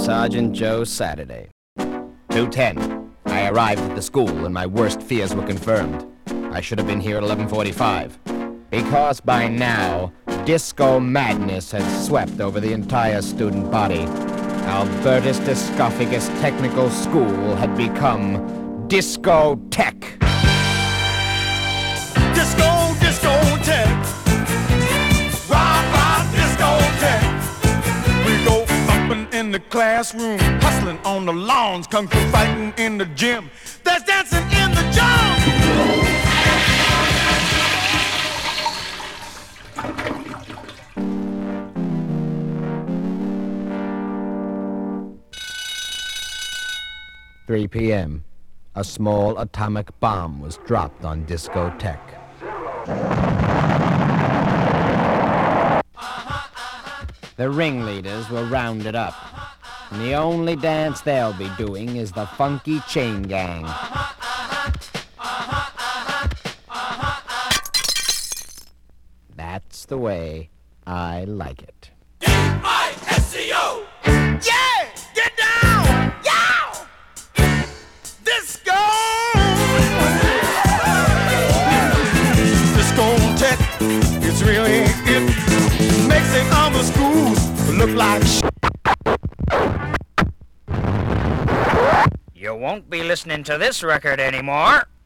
Sergeant Joe Saturday. 2:10. I arrived at the school and my worst fears were confirmed. I should have been here at 11:45. Because by now, disco madness had swept over the entire student body. Albertus Discophagus Technical School had become Disco Tech. Disco Tech. Rock, Disco Tech. We go thumping in the classroom, hustling on the lawns, kung fu fighting in the gym. There's dancing in the jungle. 3 p.m. A small atomic bomb was dropped on Disco Tech. The ringleaders were rounded up, and the only dance they'll be doing is the Funky Chain Gang. That's the way I like it. D-I-S-C-O! Yeah! Get down! Yow! Disco! Disco Tech, it's really it. Makes the other schools look like shit. You won't be listening to this record anymore.